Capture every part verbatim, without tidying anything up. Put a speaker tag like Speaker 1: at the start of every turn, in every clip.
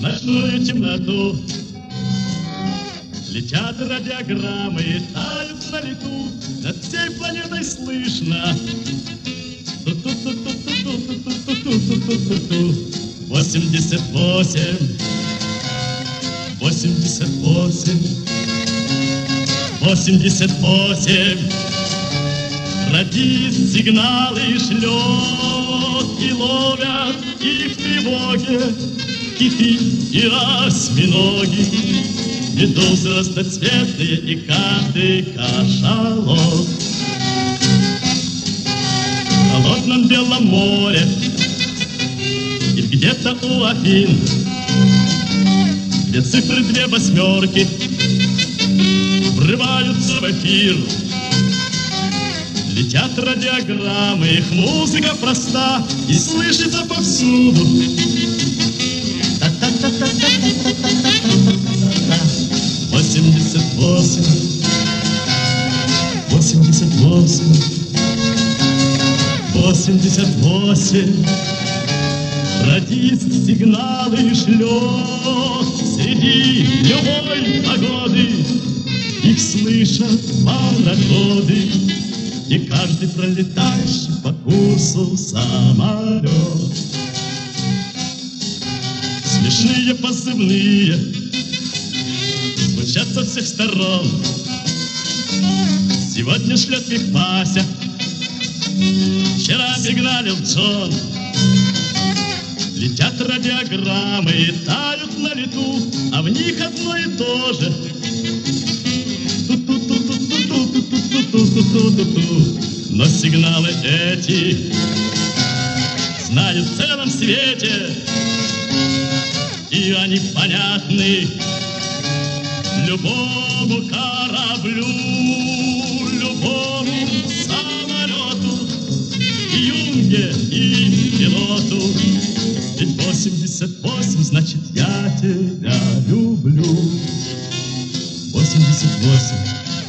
Speaker 1: ночную темноту. Летят радиограммы, тают на лету, над всей планетой слышно. Восемьдесят восемь, восемьдесят восемь, восемьдесят восемь. Радист сигналы шлет, и ловят их в тревоге киты и осьминоги, медузы разноцветные и каждый кашалот. В холодном белом море и где-то у Афин, где цифры две восьмерки врываются в эфир. Летят радиограммы, их музыка проста и слышится повсюду. Восемьдесят восемь, восемьдесят восемь, восемьдесят восемь. Радист сигналы шлет среди любой погоды. Их слышат пароходы и каждый пролетающий по курсу самолет. Смешные позывные звучат со всех сторон. Сегодня шлет их Вася, вчера сигналил Джон. Летят радиограммы и тают на лету, а в них одно и то же. Но сигналы эти знают в целом свете, и они понятны любому кораблю, любому самолету, и юнге, и пилоту. Ведь восемьдесят восемь значит я тебя люблю. Восемьдесят восемь.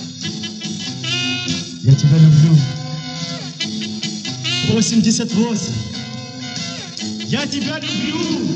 Speaker 1: Я тебя люблю. Восемьдесят восемь. Я тебя люблю.